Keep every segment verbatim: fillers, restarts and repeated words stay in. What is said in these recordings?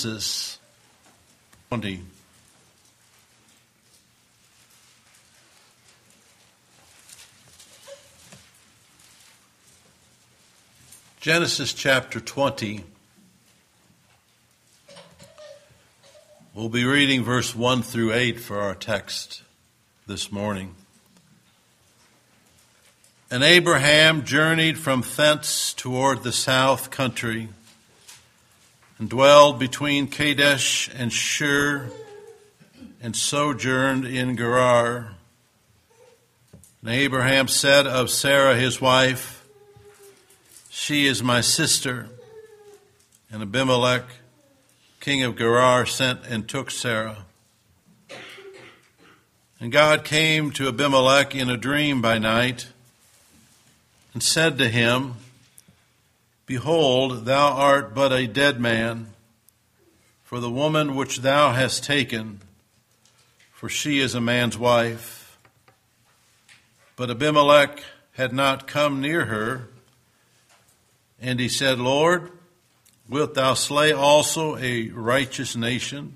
Genesis twenty. Genesis chapter twenty. We'll be reading verse one through eight for our text this morning. And Abraham journeyed from thence toward the south country, and dwelled between Kadesh and Shur, and sojourned in Gerar. And Abraham said of Sarah his wife, She is my sister. And Abimelech, king of Gerar, sent and took Sarah. And God came to Abimelech in a dream by night, and said to him, Behold, thou art but a dead man, for the woman which thou hast taken, for she is a man's wife. But Abimelech had not come near her, and he said, Lord, wilt thou slay also a righteous nation?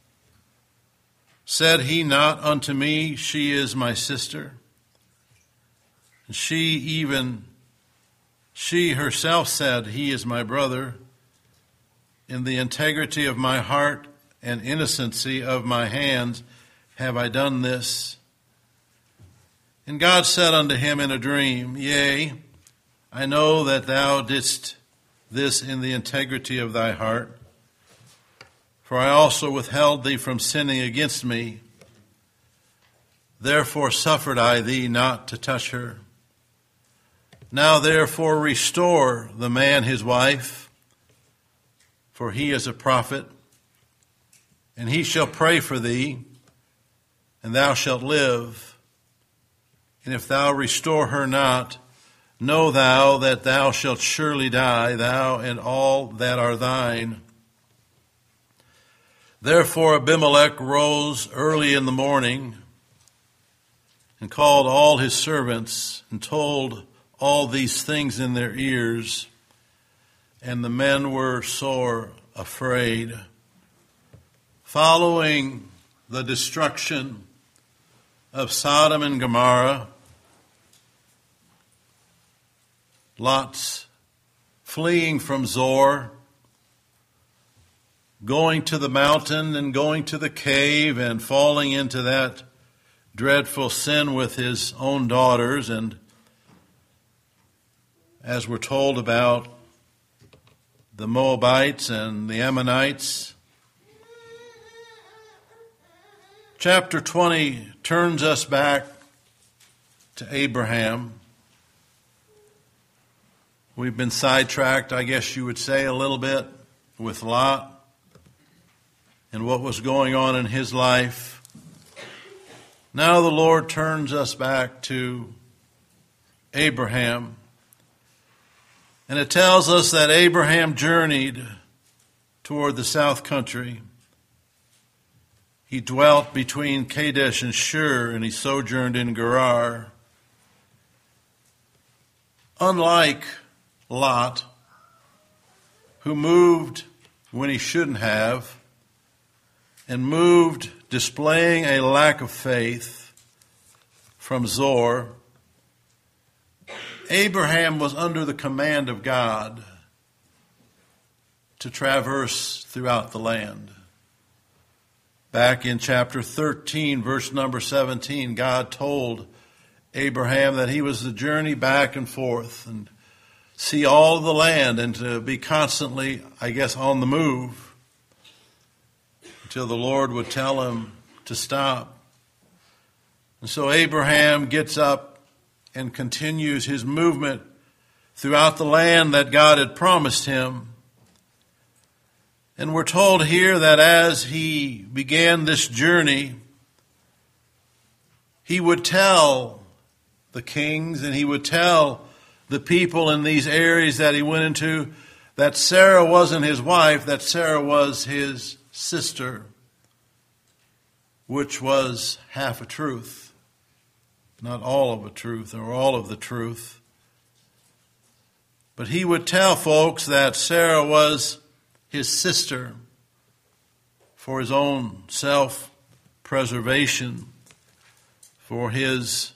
Said he not unto me, She is my sister? And she even, she herself said, He is my brother. In the integrity of my heart and innocency of my hands have I done this. And God said unto him in a dream, Yea, I know that thou didst this in the integrity of thy heart, for I also withheld thee from sinning against me. Therefore suffered I thee not to touch her. Now therefore restore the man his wife, for he is a prophet, and he shall pray for thee, and thou shalt live. And if thou restore her not, know thou that thou shalt surely die, thou and all that are thine. Therefore Abimelech rose early in the morning, and called all his servants, and told all these things in their ears, and the men were sore afraid. Following the destruction of Sodom and Gomorrah, Lot's fleeing from Zoar, going to the mountain and going to the cave and falling into that dreadful sin with his own daughters, and as we're told about the Moabites and the Ammonites. Chapter twenty turns us back to Abraham. We've been sidetracked, I guess you would say, a little bit with Lot and what was going on in his life. Now the Lord turns us back to Abraham. And it tells us that Abraham journeyed toward the south country. He dwelt between Kadesh and Shur, and he sojourned in Gerar. Unlike Lot, who moved when he shouldn't have, and moved displaying a lack of faith from Zoar, Abraham was under the command of God to traverse throughout the land. Back in chapter thirteen, verse number seventeen, God told Abraham that he was to journey back and forth and see all of the land and to be constantly, I guess, on the move until the Lord would tell him to stop. And so Abraham gets up and continues his movement throughout the land that God had promised him. And we're told here that as he began this journey, he would tell the kings and he would tell the people in these areas that he went into that Sarah wasn't his wife, that Sarah was his sister, which was half a truth. Not all of the truth or all of the truth. But he would tell folks that Sarah was his sister for his own self-preservation, for his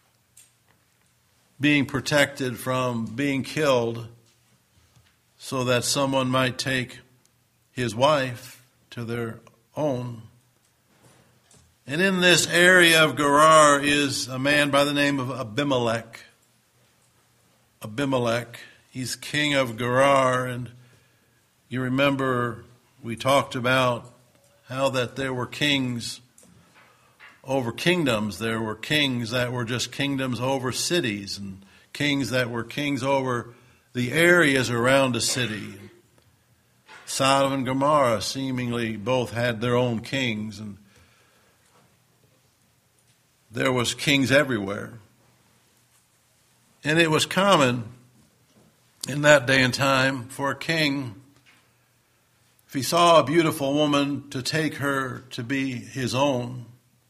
being protected from being killed, so that someone might take his wife to their own. And in this area of Gerar is a man by the name of Abimelech. Abimelech, he's king of Gerar, and you remember we talked about how that there were kings over kingdoms. There were kings that were just kingdoms over cities, and kings that were kings over the areas around a city. Sodom and Gomorrah seemingly both had their own kings, and there was kings everywhere. And it was common in that day and time for a king, if he saw a beautiful woman, to take her to be his own.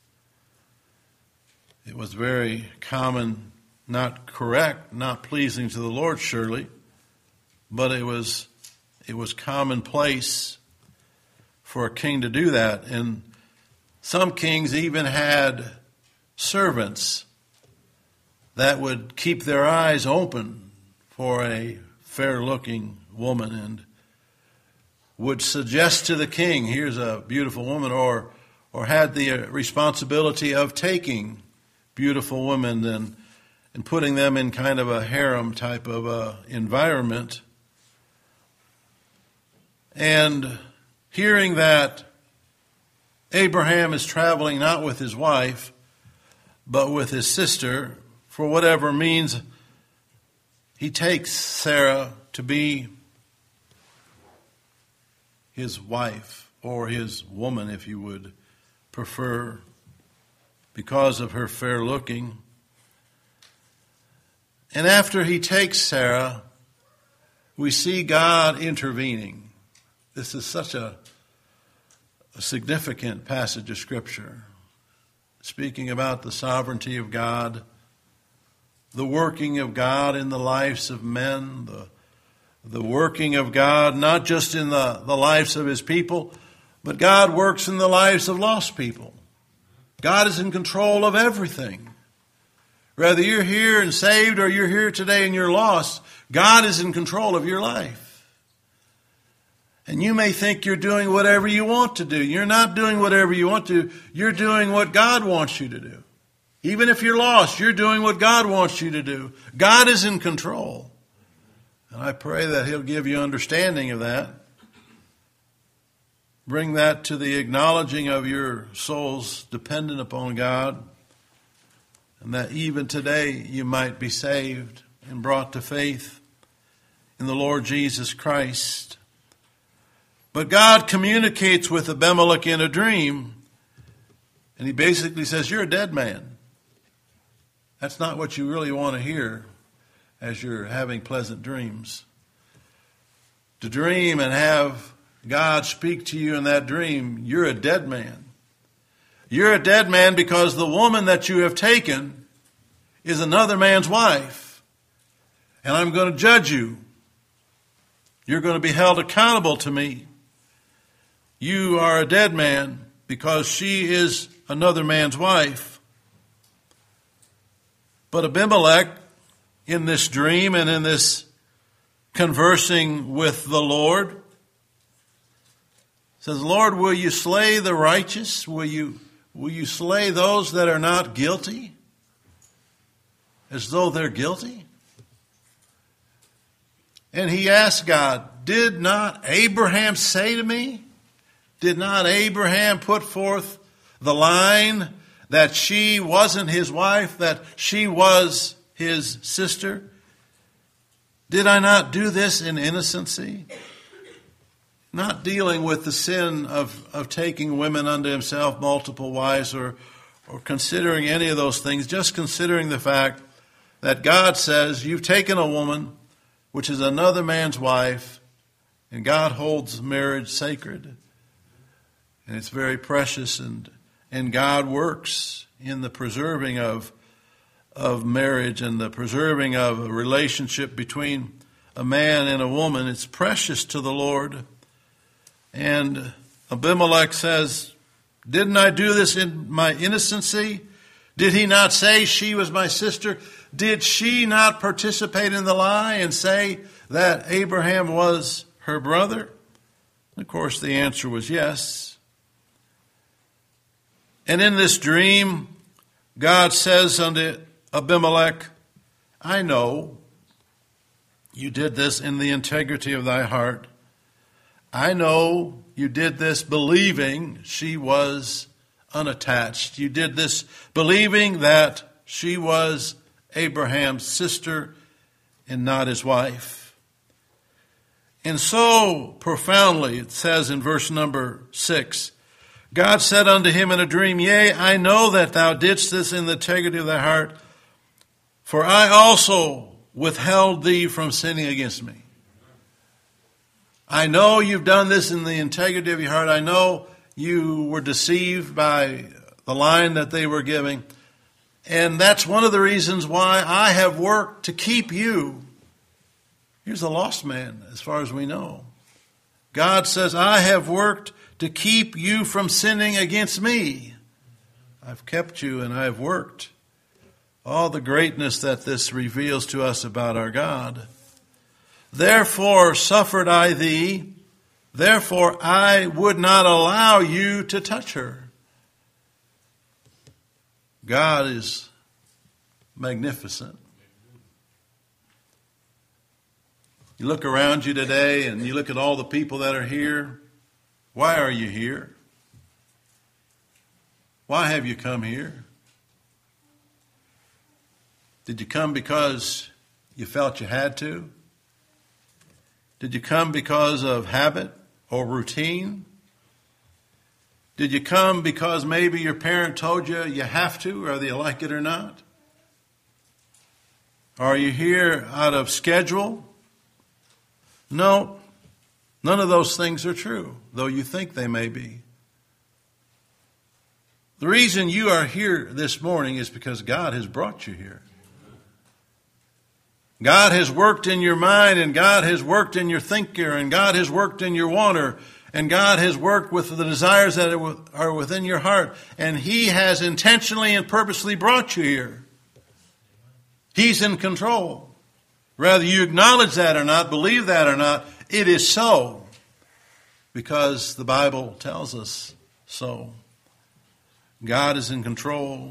It was very common, not correct, not pleasing to the Lord surely, but it was it was commonplace for a king to do that. And some kings even had servants that would keep their eyes open for a fair-looking woman and would suggest to the king, here's a beautiful woman, or or had the responsibility of taking beautiful women and, and putting them in kind of a harem type of uh, environment. And hearing that Abraham is traveling not with his wife, but with his sister, for whatever means, he takes Sarah to be his wife, or his woman, if you would prefer, because of her fair looking. And after he takes Sarah, we see God intervening. This is such a, a significant passage of Scripture, speaking about the sovereignty of God, the working of God in the lives of men, the, the working of God not just in the, the lives of his people, but God works in the lives of lost people. God is in control of everything. Whether you're here and saved or you're here today and you're lost, God is in control of your life. And you may think you're doing whatever you want to do. You're not doing whatever you want to. You're doing what God wants you to do. Even if you're lost, you're doing what God wants you to do. God is in control. And I pray that he'll give you understanding of that. Bring that to the acknowledging of your souls dependent upon God. And that even today you might be saved and brought to faith in the Lord Jesus Christ. But God communicates with Abimelech in a dream, and he basically says, you're a dead man. That's not what you really want to hear as you're having pleasant dreams. To dream and have God speak to you in that dream, you're a dead man. You're a dead man because the woman that you have taken is another man's wife. And I'm going to judge you. You're going to be held accountable to me. You are a dead man because she is another man's wife. But Abimelech, in this dream and in this conversing with the Lord, says, Lord, will you slay the righteous? Will you, will you slay those that are not guilty? As though they're guilty? And he asked God, did not Abraham say to me? Did not Abraham put forth the line that she wasn't his wife, that she was his sister? Did I not do this in innocency? Not dealing with the sin of, of taking women unto himself, multiple wives, or, or considering any of those things, just considering the fact that God says, you've taken a woman, which is another man's wife, and God holds marriage sacred. And it's very precious, and, and God works in the preserving of, of marriage and the preserving of a relationship between a man and a woman. It's precious to the Lord. And Abimelech says, didn't I do this in my innocency? Did he not say she was my sister? Did she not participate in the lie and say that Abraham was her brother? Of course, the answer was yes. And in this dream, God says unto Abimelech, I know you did this in the integrity of thy heart. I know you did this believing she was unattached. You did this believing that she was Abraham's sister and not his wife. And so profoundly, it says in verse number six, God said unto him in a dream, Yea, I know that thou didst this in the integrity of thy heart, for I also withheld thee from sinning against me. I know you've done this in the integrity of your heart. I know you were deceived by the line that they were giving. And that's one of the reasons why I have worked to keep you. Here's a lost man, as far as we know. God says, I have worked to keep you from sinning against me. I've kept you and I've worked. All the greatness that this reveals to us about our God. Therefore suffered I thee, therefore I would not allow you to touch her. God is magnificent. You look around you today and you look at all the people that are here. Why are you here? Why have you come here? Did you come because you felt you had to? Did you come because of habit or routine? Did you come because maybe your parent told you you have to, whether you like it or not? Are you here out of schedule? No, none of those things are true, though you think they may be. The reason you are here this morning is because God has brought you here. God has worked in your mind, and God has worked in your thinker, and God has worked in your wanter, and God has worked with the desires that are within your heart, and He has intentionally and purposely brought you here. He's in control. Whether you acknowledge that or not, believe that or not, it is so, because the Bible tells us so. God is in control.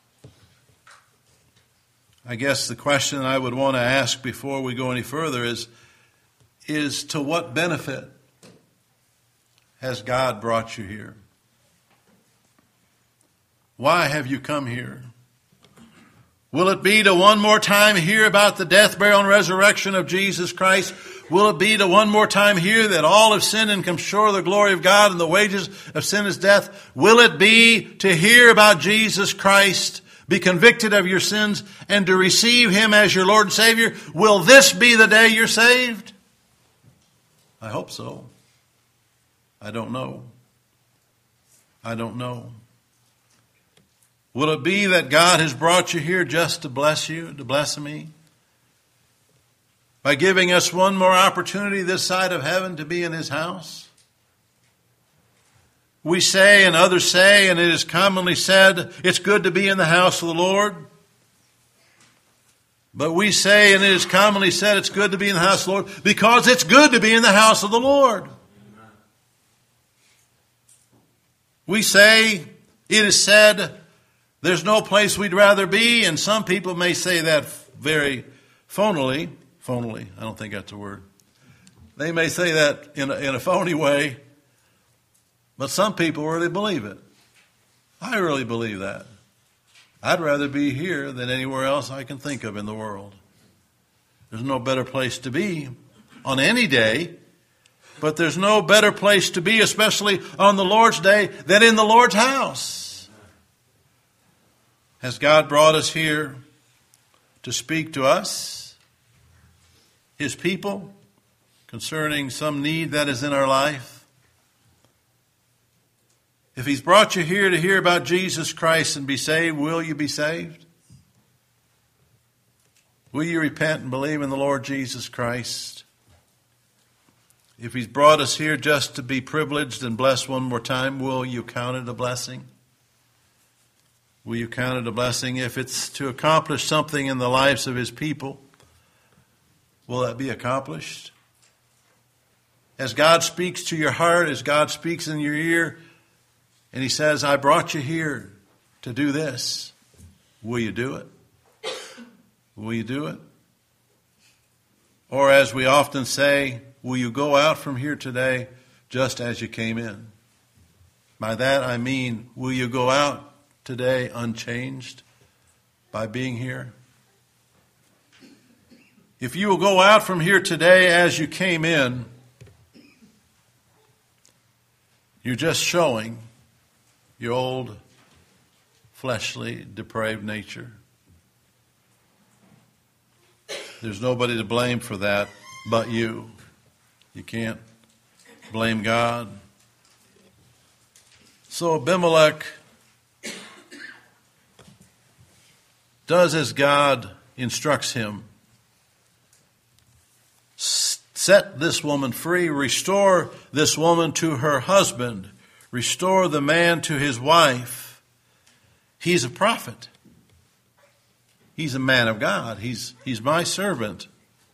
I guess the question I would want to ask before we go any further is, is to what benefit has God brought you here? Why have you come here? Will it be to one more time hear about the death, burial, and resurrection of Jesus Christ? Will it be to one more time hear that all have sinned and come short of the glory of God and the wages of sin is death? Will it be to hear about Jesus Christ, be convicted of your sins, and to receive Him as your Lord and Savior? Will this be the day you're saved? I hope so. I don't know. I don't know. Will it be that God has brought you here just to bless you, to bless me? By giving us one more opportunity this side of heaven to be in His house? We say and others say, and it is commonly said, it's good to be in the house of the Lord. But we say, and it is commonly said, it's good to be in the house of the Lord because it's good to be in the house of the Lord. We say, it is said, there's no place we'd rather be, and some people may say that very phonily. Phonily, I don't think that's a word. They may say that in a, in a phony way, but some people really believe it. I really believe that. I'd rather be here than anywhere else I can think of in the world. There's no better place to be on any day, but there's no better place to be, especially on the Lord's day, than in the Lord's house. Has God brought us here to speak to us, His people, concerning some need that is in our life? If He's brought you here to hear about Jesus Christ and be saved, will you be saved? Will you repent and believe in the Lord Jesus Christ? If he's brought us here just to be privileged and blessed one more time, will you count it a blessing? Will you count it a blessing? If it's to accomplish something in the lives of his people, will that be accomplished? As God speaks to your heart, as God speaks in your ear, and he says, I brought you here to do this, will you do it? Will you do it? Or as we often say, will you go out from here today just as you came in? By that I mean, will you go out today unchanged by being here? If you will go out from here today as you came in, you're just showing your old fleshly, depraved nature. There's nobody to blame for that but you. You can't blame God. So Abimelech does as God instructs him. Set this woman free. Restore this woman to her husband. Restore the man to his wife. He's a prophet. He's a man of God. He's, he's my servant.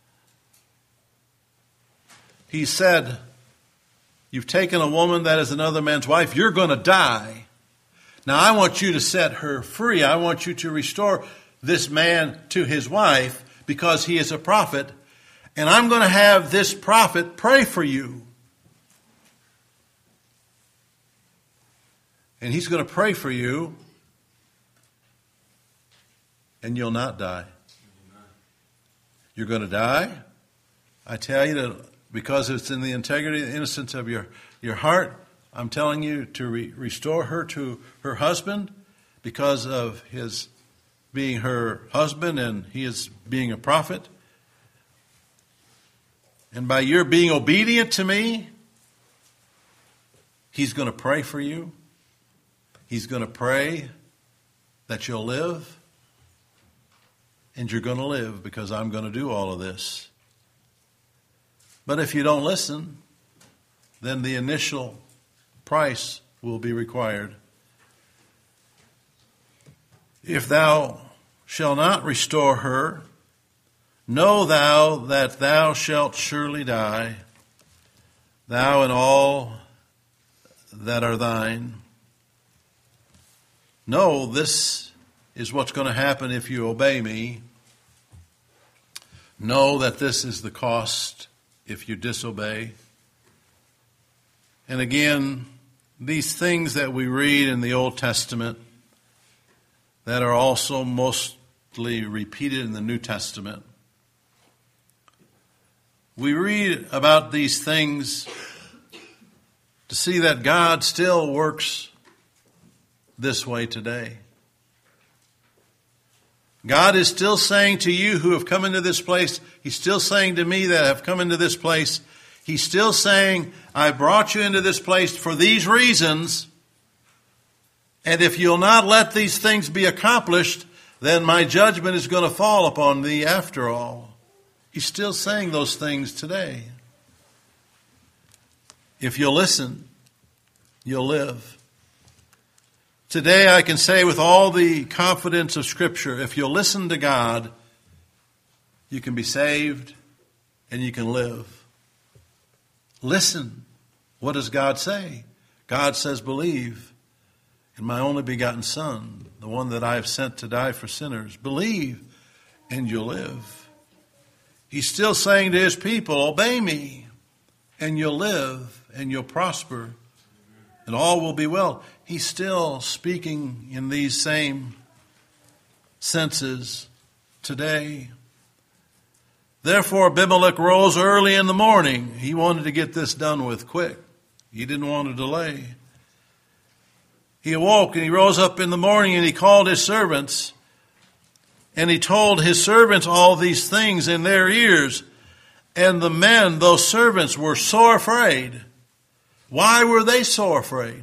He said, you've taken a woman that is another man's wife. You're going to die. Now I want you to set her free. I want you to restore this man to his wife because he is a prophet. And I'm going to have this prophet pray for you. And he's going to pray for you. And you'll not die. You're going to die. I tell you that because it's in the integrity and innocence of your, your heart, I'm telling you to re- restore her to her husband because of his being her husband and he is being a prophet. And by your being obedient to me, he's going to pray for you. He's going to pray that you'll live. And you're going to live because I'm going to do all of this. But if you don't listen, then the initial price will be required. If thou shalt not restore her, know thou that thou shalt surely die, thou and all that are thine. Know this is what's going to happen if you obey me. Know that this is the cost if you disobey. And again, these things that we read in the Old Testament that are also mostly repeated in the New Testament. We read about these things to see that God still works this way today. God is still saying to you who have come into this place, he's still saying to me that have come into this place, he's still saying, I brought you into this place for these reasons, and if you'll not let these things be accomplished, then my judgment is going to fall upon thee after all. He's still saying those things today. If you'll listen, you'll live. Today I can say with all the confidence of Scripture, if you'll listen to God, you can be saved and you can live. Listen. What does God say? God says, believe in my only begotten Son, the one that I have sent to die for sinners. Believe and you'll live. He's still saying to his people, obey me and you'll live and you'll prosper and all will be well. He's still speaking in these same senses today. Therefore, Abimelech rose early in the morning. He wanted to get this done with quick. He didn't want to delay. He awoke and he rose up in the morning and he called his servants. And he told his servants all these things in their ears. And the men, those servants, were sore afraid. Why were they so afraid?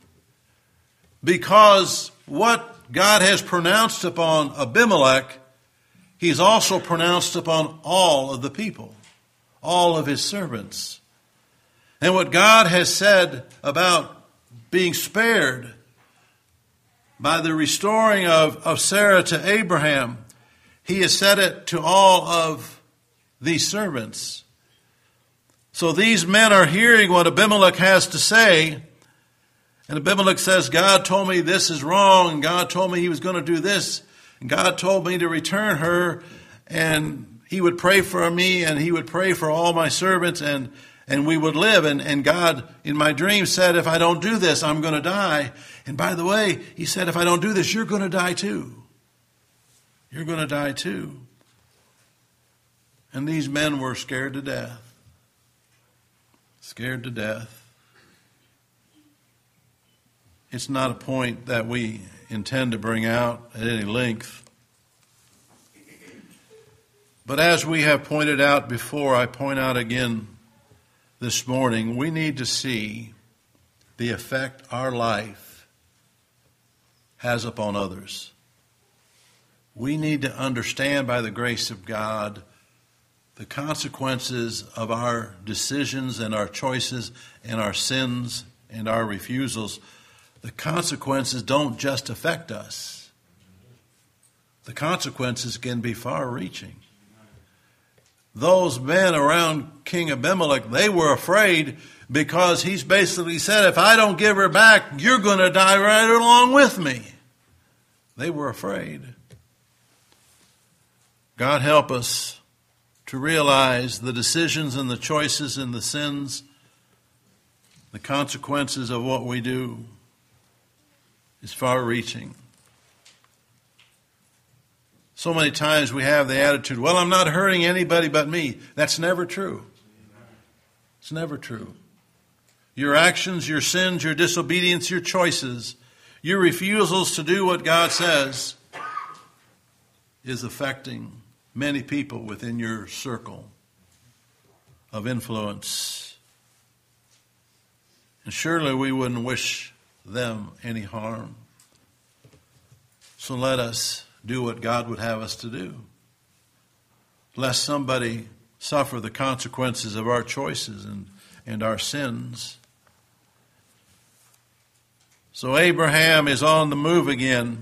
Because what God has pronounced upon Abimelech, he's also pronounced upon all of the people, all of his servants. And what God has said about being spared by the restoring of, of Sarah to Abraham, he has said it to all of these servants. So these men are hearing what Abimelech has to say. And Abimelech says, God told me this is wrong. And God told me he was going to do this. And God told me to return her. And he would pray for me. And he would pray for all my servants. And, and we would live. And, and God, in my dream, said, if I don't do this, I'm going to die. And by the way, he said, if I don't do this, you're going to die too. You're going to die too. And these men were scared to death. Scared to death. It's not a point that we intend to bring out at any length. But as we have pointed out before, I point out again this morning, we need to see the effect our life has upon others. We need to understand by the grace of God the consequences of our decisions and our choices and our sins and our refusals. The consequences don't just affect us. The consequences can be far-reaching. Those men around King Abimelech, they were afraid because he's basically said, if I don't give her back, you're going to die right along with me. They were afraid. God help us to realize the decisions and the choices and the sins, the consequences of what we do is far-reaching. So many times we have the attitude, well, I'm not hurting anybody but me. That's never true. It's never true. Your actions, your sins, your disobedience, your choices, your refusals to do what God says is affecting many people within your circle of influence. And surely we wouldn't wish them any harm. So let us do what God would have us to do, lest somebody suffer the consequences of our choices and, and our sins. So Abraham is on the move again.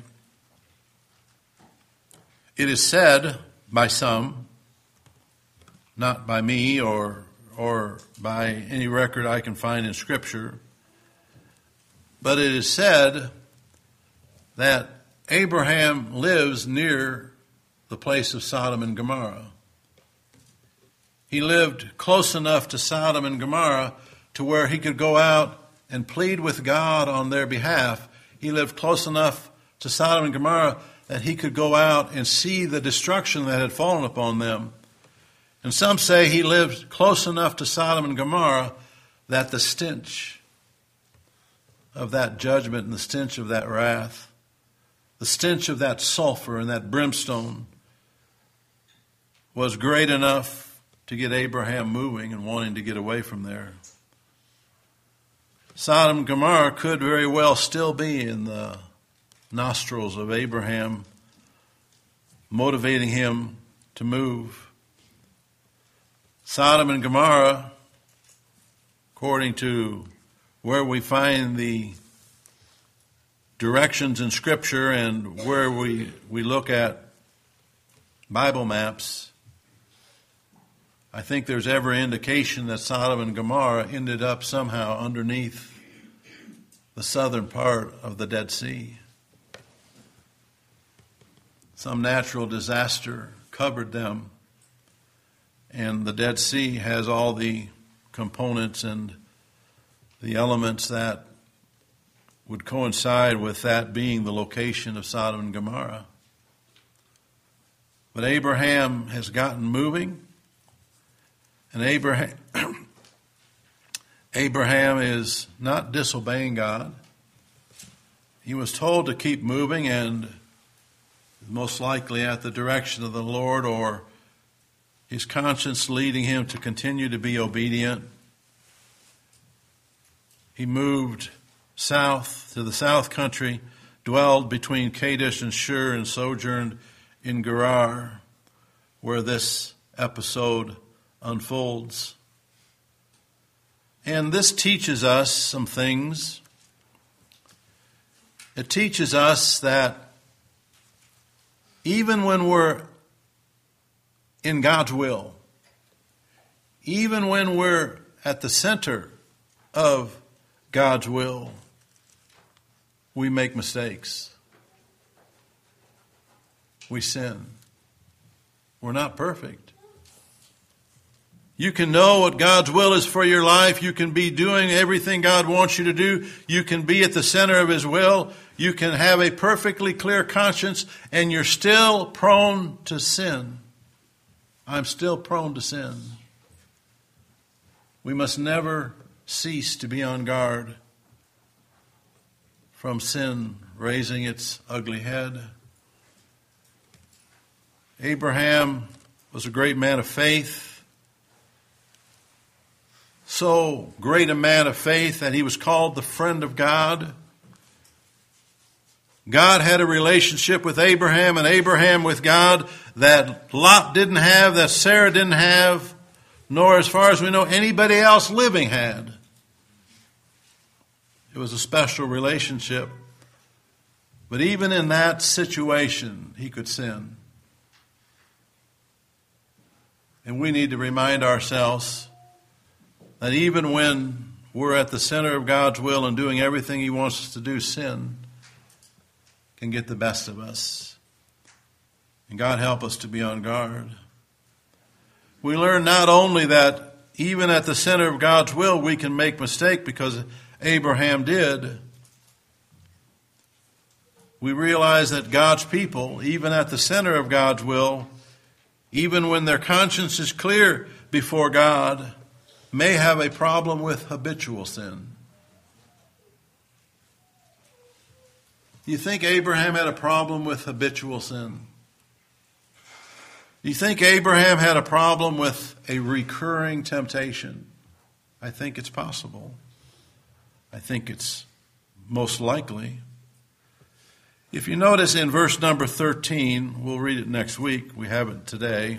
It is said by some, not by me or or by any record I can find in Scripture, but it is said that Abraham lives near the place of Sodom and Gomorrah. He lived close enough to Sodom and Gomorrah to where he could go out and plead with God on their behalf. He lived close enough to Sodom and Gomorrah that he could go out and see the destruction that had fallen upon them. And some say he lived close enough to Sodom and Gomorrah that the stench of that judgment and the stench of that wrath, the stench of that sulfur and that brimstone was great enough to get Abraham moving and wanting to get away from there. Sodom and Gomorrah could very well still be in the nostrils of Abraham, motivating him to move. Sodom and Gomorrah, according to where we find the directions in Scripture and where we, we look at Bible maps, I think there's every indication that Sodom and Gomorrah ended up somehow underneath the southern part of the Dead Sea. Some natural disaster covered them, and the Dead Sea has all the components and the elements that would coincide with that being the location of Sodom and Gomorrah. But Abraham has gotten moving, and Abraham, Abraham is not disobeying God. He was told to keep moving, and most likely at the direction of the Lord, or his conscience leading him to continue to be obedient. He moved south to the south country, dwelled between Kadesh and Shur, and sojourned in Gerar, where this episode unfolds. And this teaches us some things. It teaches us that even when we're in God's will, even when we're at the center of God's will, we make mistakes. We sin. We're not perfect. You can know what God's will is for your life. You can be doing everything God wants you to do. You can be at the center of His will. You can have a perfectly clear conscience, and you're still prone to sin. I'm still prone to sin. We must never cease to be on guard from sin raising its ugly head. Abraham was a great man of faith. So great a man of faith that he was called the friend of God. God had a relationship with Abraham and Abraham with God that Lot didn't have, that Sarah didn't have, nor, as far as we know, anybody else living had. It was a special relationship. But even in that situation, he could sin. And we need to remind ourselves that even when we're at the center of God's will and doing everything He wants us to do, sin can get the best of us. And God help us to be on guard. We learn not only that even at the center of God's will we can make mistakes, because Abraham did. We realize that God's people, even at the center of God's will, even when their conscience is clear before God, may have a problem with habitual sin. Do you think Abraham had a problem with habitual sin? Do you think Abraham had a problem with a recurring temptation? I think it's possible. I think it's most likely. If you notice in verse number thirteen, we'll read it next week. We have it today.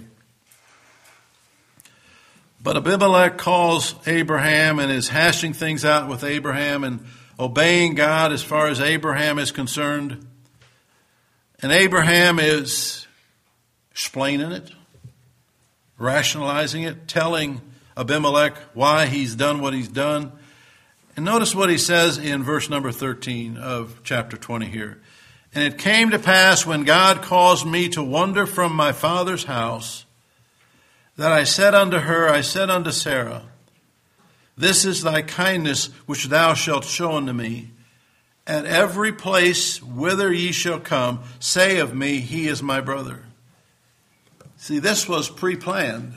But Abimelech calls Abraham and is hashing things out with Abraham and obeying God as far as Abraham is concerned. And Abraham is explaining it, rationalizing it, telling Abimelech why he's done what he's done. And notice what he says in verse number thirteen of chapter twenty here. And it came to pass when God caused me to wander from my father's house, that I said unto her, I said unto Sarah, this is thy kindness which thou shalt show unto me. At every place whither ye shall come, say of me, he is my brother. See, this was pre-planned.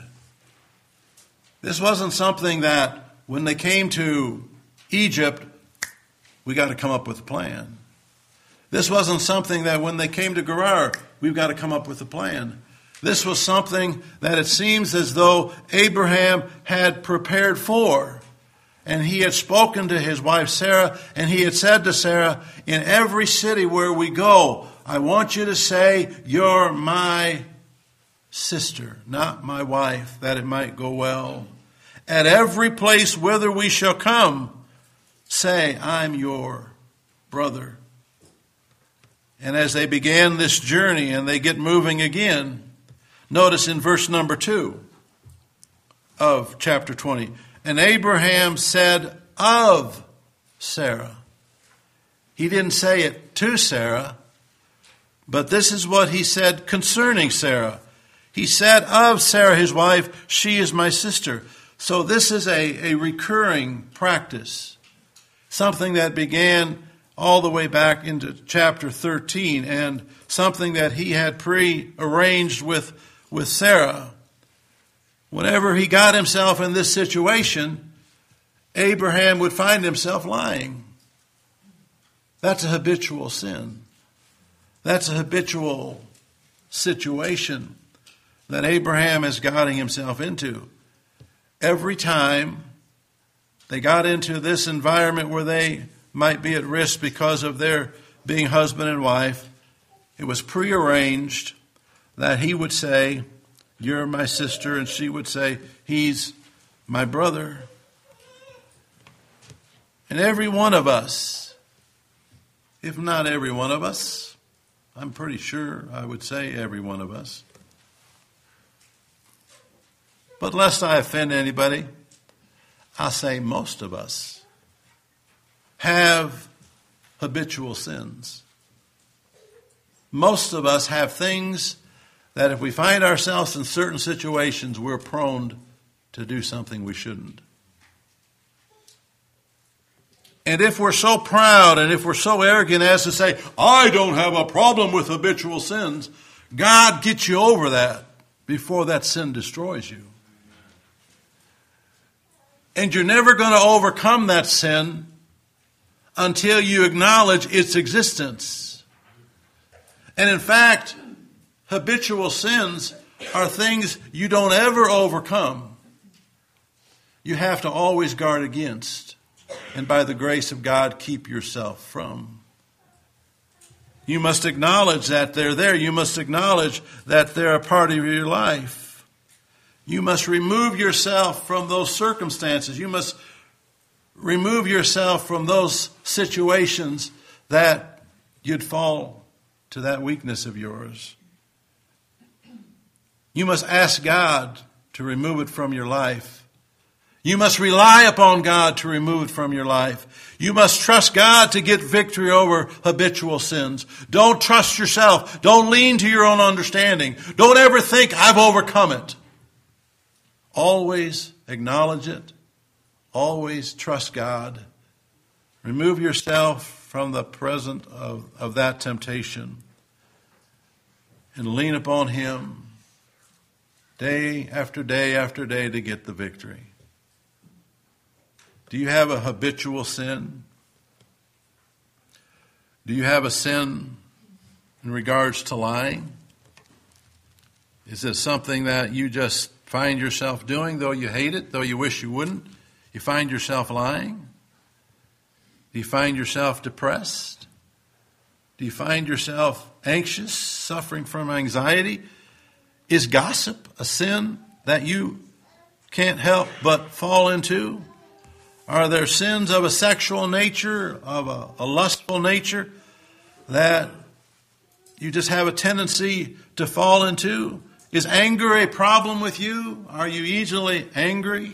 This wasn't something that when they came to Egypt, we got to come up with a plan. This wasn't something that when they came to Gerar, we've got to come up with a plan. This was something that it seems as though Abraham had prepared for. And he had spoken to his wife Sarah, and he had said to Sarah, in every city where we go, I want you to say, you're my sister, not my wife, that it might go well. At every place whither we shall come, say, I'm your brother. And as they began this journey and they get moving again, notice in verse number two of chapter twenty, and Abraham said of Sarah. He didn't say it to Sarah, but this is what he said concerning Sarah. He said of Sarah, his wife, she is my sister. So this is a, a recurring practice, something that began all the way back into chapter thirteen, and something that he had pre-arranged with, with Sarah. Whenever he got himself in this situation, Abraham would find himself lying. That's a habitual sin. That's a habitual situation that Abraham is getting himself into. Every time they got into this environment where they might be at risk because of their being husband and wife, it was prearranged that he would say, you're my sister, and she would say, he's my brother. And every one of us, if not every one of us, I'm pretty sure I would say every one of us. But lest I offend anybody, I'll say most of us have habitual sins. Most of us have things that if we find ourselves in certain situations, we're prone to do something we shouldn't. And if we're so proud and if we're so arrogant as to say, I don't have a problem with habitual sins, God gets you over that before that sin destroys you. And you're never going to overcome that sin until you acknowledge its existence. And in fact, habitual sins are things you don't ever overcome. You have to always guard against, and by the grace of God, keep yourself from. You must acknowledge that they're there. You must acknowledge that they're a part of your life. You must remove yourself from those circumstances. You must remove yourself from those situations that you'd fall to that weakness of yours. You must ask God to remove it from your life. You must rely upon God to remove it from your life. You must trust God to get victory over habitual sins. Don't trust yourself. Don't lean to your own understanding. Don't ever think, I've overcome it. Always acknowledge it. Always trust God. Remove yourself from the presence of, of that temptation and lean upon Him day after day after day to get the victory. Do you have a habitual sin? Do you have a sin in regards to lying? Is it something that you just find yourself doing, though you hate it, though you wish you wouldn't? You find yourself lying? Do you find yourself depressed? Do you find yourself anxious, suffering from anxiety? Is gossip a sin that you can't help but fall into? Are there sins of a sexual nature, of a, a lustful nature, that you just have a tendency to fall into? Is anger a problem with you? Are you easily angry?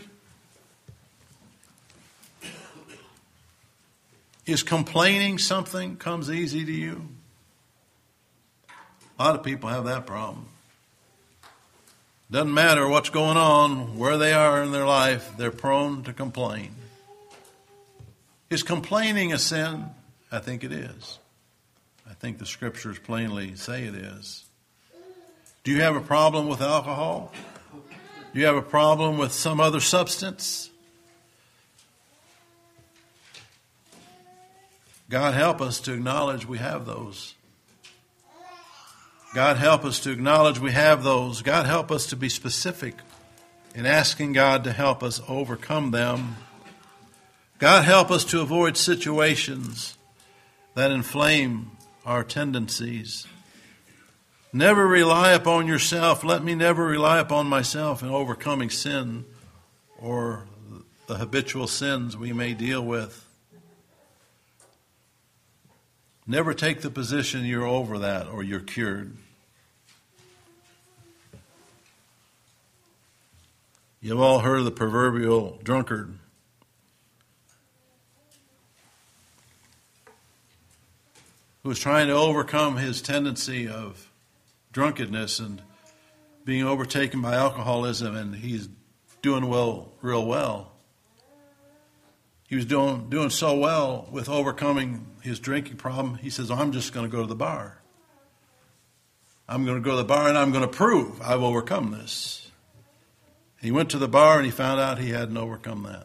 Is complaining something comes easy to you? A lot of people have that problem. Doesn't matter what's going on, where they are in their life, they're prone to complain. Is complaining a sin? I think it is. I think the scriptures plainly say it is. Do you have a problem with alcohol? Do you have a problem with some other substance? God help us to acknowledge we have those. God help us to acknowledge we have those. God help us to be specific in asking God to help us overcome them. God help us to avoid situations that inflame our tendencies. Never rely upon yourself. Let me never rely upon myself in overcoming sin or the habitual sins we may deal with. Never take the position you're over that or you're cured. You've all heard of the proverbial drunkard. Who was trying to overcome his tendency of drunkenness and being overtaken by alcoholism, and he's doing well, real well. He was doing doing so well with overcoming his drinking problem. He says, I'm just going to go to the bar. I'm going to go to the bar and I'm going to prove I've overcome this. He went to the bar and he found out he hadn't overcome that.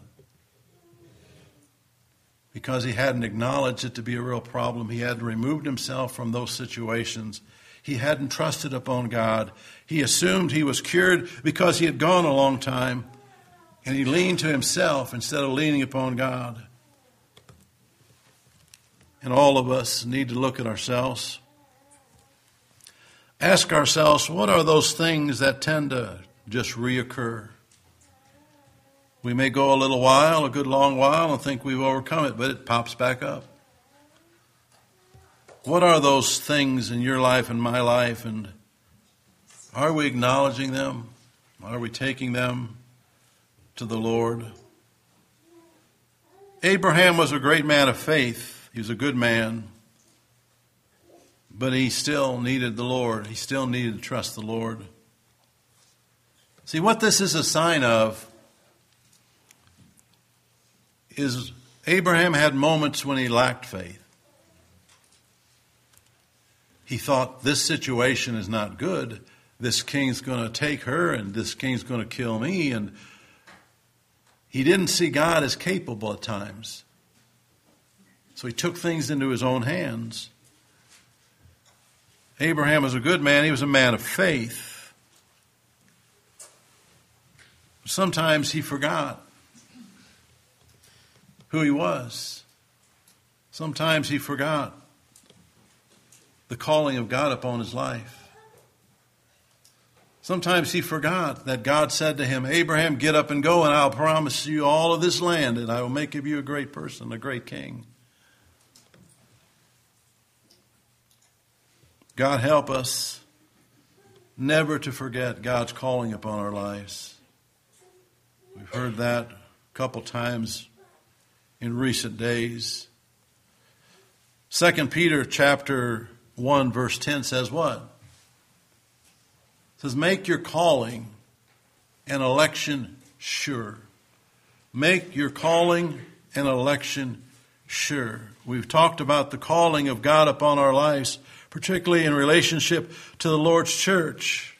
Because he hadn't acknowledged it to be a real problem. He hadn't removed himself from those situations. He hadn't trusted upon God. He assumed he was cured because he had gone a long time. And he leaned to himself instead of leaning upon God. And all of us need to look at ourselves. Ask ourselves, what are those things that tend to just reoccur? We may go a little while, a good long while, and think we've overcome it, but it pops back up. What are those things in your life and my life, and are we acknowledging them? Are we taking them to the Lord? Abraham was a great man of faith. He was a good man, but he still needed the Lord. He still needed to trust the Lord. See, what this is a sign of is Abraham had moments when he lacked faith. He thought, this situation is not good. This king's going to take her, and this king's going to kill me. And he didn't see God as capable at times. So he took things into his own hands. Abraham was a good man. He was a man of faith. Sometimes he forgot who he was. Sometimes he forgot the calling of God upon his life. Sometimes he forgot that God said to him, Abraham, get up and go, and I'll promise you all of this land, and I will make of you a great person, a great king. God help us never to forget God's calling upon our lives. We've heard that a couple times in recent days. Second Peter chapter one verse ten says what? It says, make your calling and election sure. Make your calling and election sure. We've talked about the calling of God upon our lives, particularly in relationship to the Lord's church.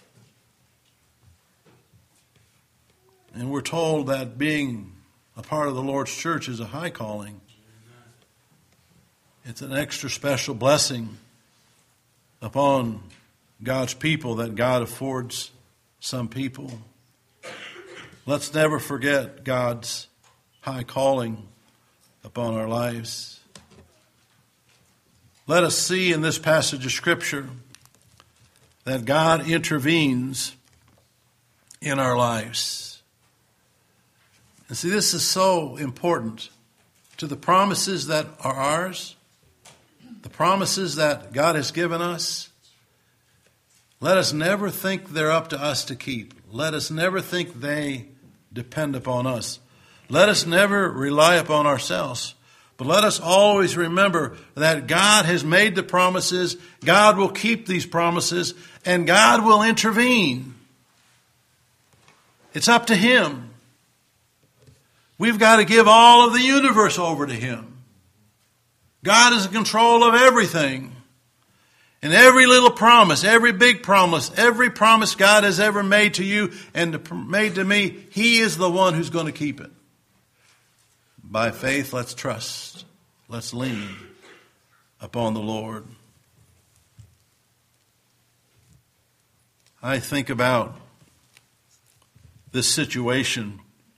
And we're told that being a part of the Lord's church is a high calling. It's an extra special blessing upon God's people that God affords some people. Let's never forget God's high calling upon our lives. Let us see in this passage of Scripture that God intervenes in our lives. And see, this is so important to the promises that are ours, the promises that God has given us. Let us never think they're up to us to keep. Let us never think they depend upon us. Let us never rely upon ourselves. But let us always remember that God has made the promises, God will keep these promises, and God will intervene. It's up to Him. We've got to give all of the universe over to Him. God is in control of everything. And every little promise, every big promise, every promise God has ever made to you and made to me, He is the one who's going to keep it. By faith, let's trust. Let's lean upon the Lord. I think about this situation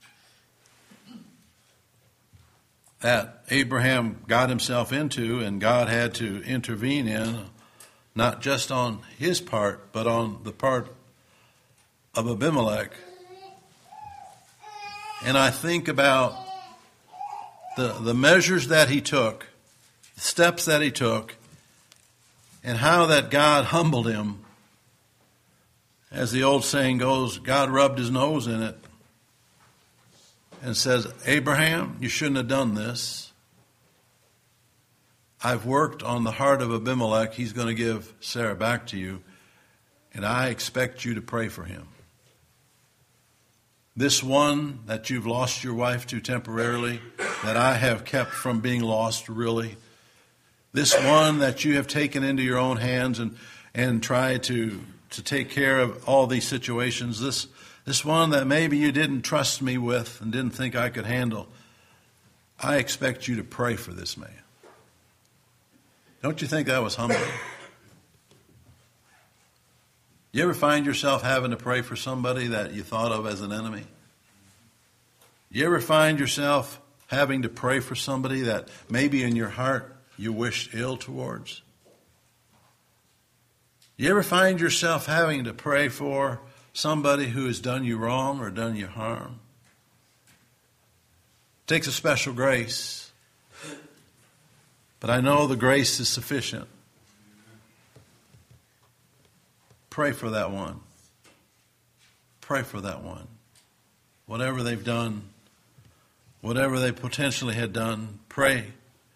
that Abraham got himself into, and God had to intervene in, not just on his part, but on the part of Abimelech. And I think about the, the measures that he took, the steps that he took, and how that God humbled him. As the old saying goes, God rubbed his nose in it and says, Abraham, you shouldn't have done this. I've worked on the heart of Abimelech. He's going to give Sarah back to you, and I expect you to pray for him. This one that you've lost your wife to temporarily, that I have kept from being lost really. This one that you have taken into your own hands and, and tried to, to take care of all these situations. This, this one that maybe you didn't trust me with and didn't think I could handle. I expect you to pray for this man. Don't you think that was humbling? You ever find yourself having to pray for somebody that you thought of as an enemy? You ever find yourself having to pray for somebody that maybe in your heart you wished ill towards? You ever find yourself having to pray for somebody who has done you wrong or done you harm? It takes a special grace. But I know the grace is sufficient. Pray for that one. Pray for that one. Whatever they've done, whatever they potentially had done, pray.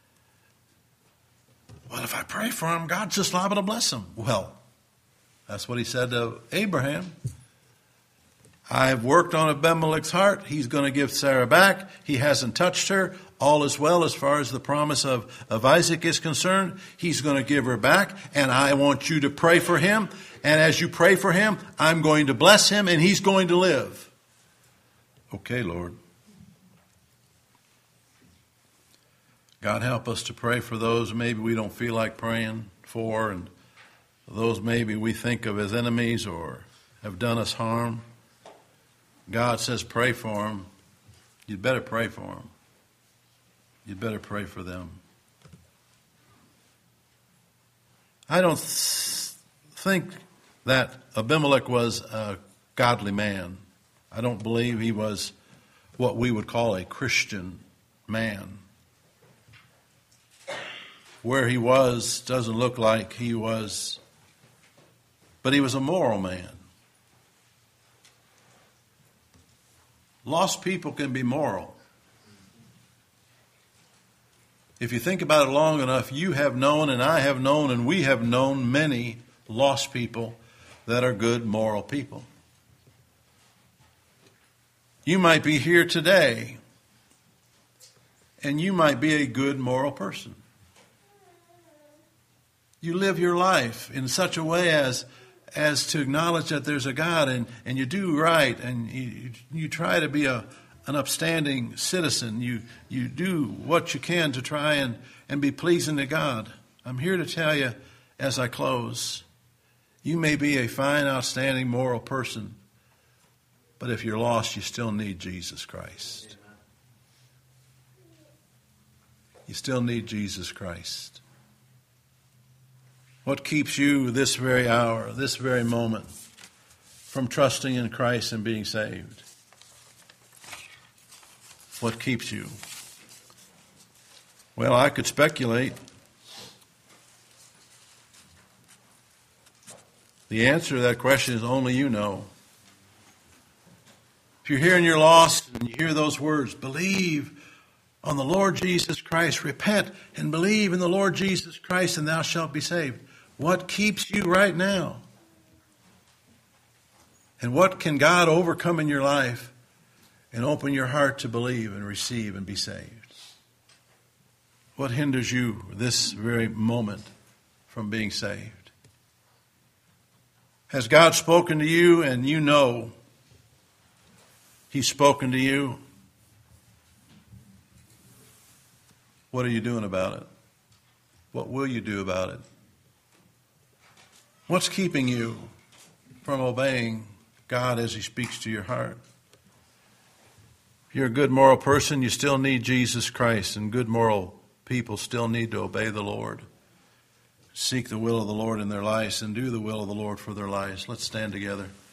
Well, if I pray for him, God's just liable to bless him. Well, that's what he said to Abraham. I've worked on Abimelech's heart. He's going to give Sarah back. He hasn't touched her. All is well as far as the promise of, of Isaac is concerned. He's going to give her back, and I want you to pray for him. And as you pray for him, I'm going to bless him, and he's going to live. Okay, Lord. God, help us to pray for those maybe we don't feel like praying for, and those maybe we think of as enemies or have done us harm. God says pray for them. You'd better pray for them. You'd better pray for them. I don't th- think that Abimelech was a godly man. I don't believe he was what we would call a Christian man. Where he was doesn't look like he was, but he was a moral man. Lost people can be moral. If you think about it long enough, you have known and I have known and we have known many lost people that are good moral people. You might be here today and you might be a good moral person. You live your life in such a way as as to acknowledge that there's a God, and, and you do right, and you, you try to be a an upstanding citizen. You you do what you can to try and, and be pleasing to God. I'm here to tell you as I close, you may be a fine, outstanding moral person, but if you're lost, you still need Jesus Christ. You still need Jesus Christ. What keeps you this very hour, this very moment, from trusting in Christ and being saved? What keeps you? Well, I could speculate. The answer to that question is only you know. If you're here and you're lost and you hear those words, believe on the Lord Jesus Christ, repent and believe in the Lord Jesus Christ, and thou shalt be saved. What keeps you right now? And what can God overcome in your life and open your heart to believe and receive and be saved? What hinders you this very moment from being saved? Has God spoken to you and you know He's spoken to you? What are you doing about it? What will you do about it? What's keeping you from obeying God as He speaks to your heart? If you're a good moral person, you still need Jesus Christ, and good moral people still need to obey the Lord. Seek the will of the Lord in their lives and do the will of the Lord for their lives. Let's stand together.